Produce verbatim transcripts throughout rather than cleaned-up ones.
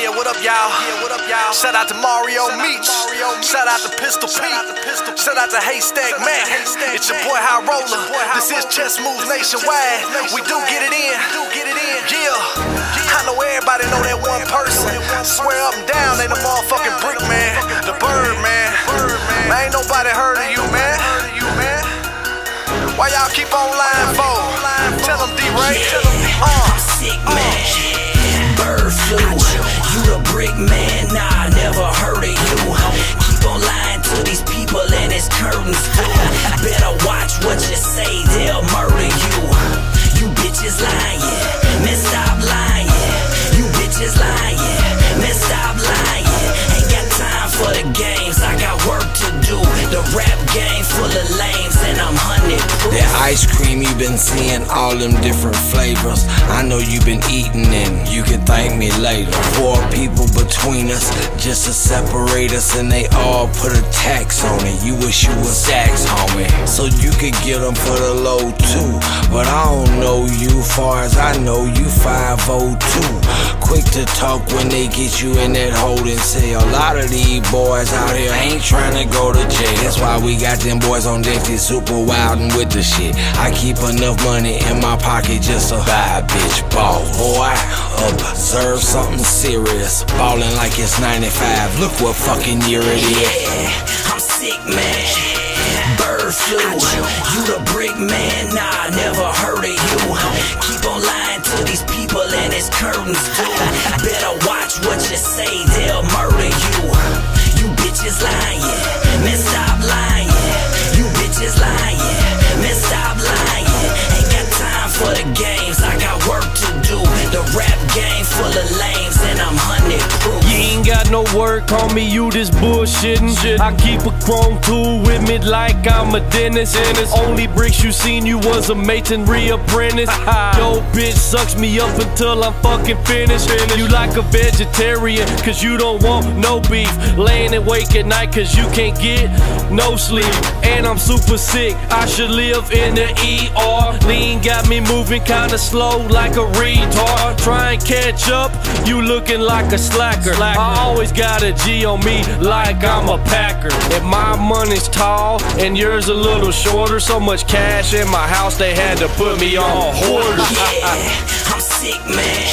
Yeah, what up, y'all? Yeah, what up, y'all? Shout out to Mario Meach. Shout out to Pistol Pete. Shout out to Haystack Man. It's your boy High Roller. This is Chess Moves Nationwide. We do get it in. Yeah. I know everybody know that one person. Swear up and down, they the motherfucking Brick Man, the Bird Man. Man, ain't nobody heard of you, man. Why y'all keep on lying for? Tell them D-Ray. Uh. I'm sick, man. Bird flu. You the Brick Man, nah, I never heard of you. Keep on lying to these people and it's curtains too. Better watch what you say, they'll murder you. You bitches lying, man, stop lying. You bitches lying, man, stop lying. Ain't got time for the games, I got work to do. The rap game full of lames and I'm honey proof. That ice cream you been seeing, all them different flavors. I know you been eating and you can thank me later. Four people between us just to separate us, and they all put a tax on it. You wish you was stacks, homie, so you could get them for the low too. But I don't know you, far as I know you five oh two. Quick to talk when they get you in that holding cell. A lot of these boys out here ain't trying to go to jail. That's why we got them boys on deck, they super wild and with the shit. I keep enough money in my pocket just to buy a bitch ball. Boy, observe something serious. Ballin' like it's ninety-five. Look what fucking year it is. Yeah, I'm sick, man. Bird flu. You the Brick Man, nah, I never heard of you. Keep on lying to these people and it's curtains too. Better watch what you say, they'll murder you. You bitches lying, man, stop lying. You bitches lying, man, stop lying. Ain't got time for the games, I got work to do. The rap game full of lames and I'm honey proof. You ain't got no work, homie, you just bullshitting. I keep a chrome tool with me like I'm a dentist. Only bricks you seen, you was a masonry apprentice. Yo bitch sucks me up until I'm fucking finished. You like a vegetarian cause you don't want no beef. Laying awake at night cause you can't get no sleep. And I'm super sick, I should live in the E R. Lean got me moving kinda slow like a retard. Try and catch up, you looking like a slacker. I always got a G on me like I'm a packer. If my money's tall and yours a little shorter, so much cash in my house they had to put me on hoarders. Yeah, I'm sick, man.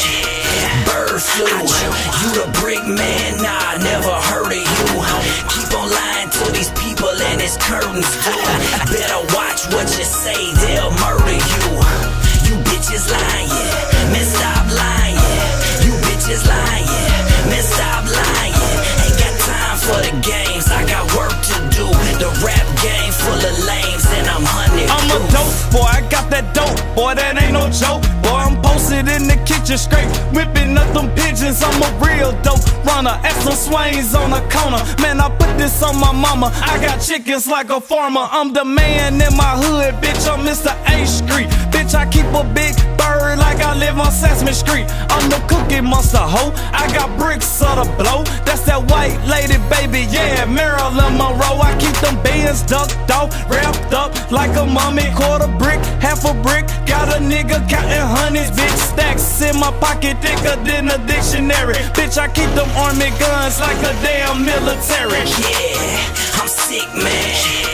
Bird flu. You the Brick Man, nah, I never heard of you. Keep on lying to these people and it's curtains too. Better watch what you say, they'll murder you. You bitches lying, man, stop lying. You bitches lying, man, stop lying. Ain't got time for the games, I got work to do. The rap game full of lames and I'm honey proof. I'm a dope boy, I got that dope, boy, that ain't no joke. Boy, I'm posted in the kitchen straight, whipping up them pigeons. I'm a real dope runner, at some swings on the corner. Man, I put this on my mama, I got chickens like a farmer. I'm the man in my hood, bitch, I'm Mister A Street. Bitch, I keep a big bird like I live on Sesame Street. I'm the cookie monster, ho, I got bricks of the blow. That's that white lady, baby, yeah, Marilyn Monroe. I keep them bands ducked off, wrapped up like a mummy. Quarter brick, half a brick, got a nigga counting hundreds. Big stacks in my pocket, thicker than a dictionary. Bitch, I keep them army guns like a damn military. Yeah, I'm sick, man.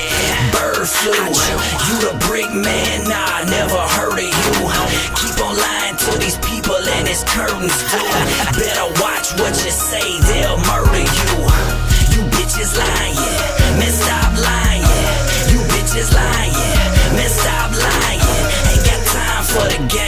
Bird flu. You the Brick Man, nah, I never heard of you. Keep on lying to these people and it's curtains too. Better watch what you say, they'll murder you. You bitches lying, man, stop lying. You bitches lying, man, stop lying. Ain't got time for the game.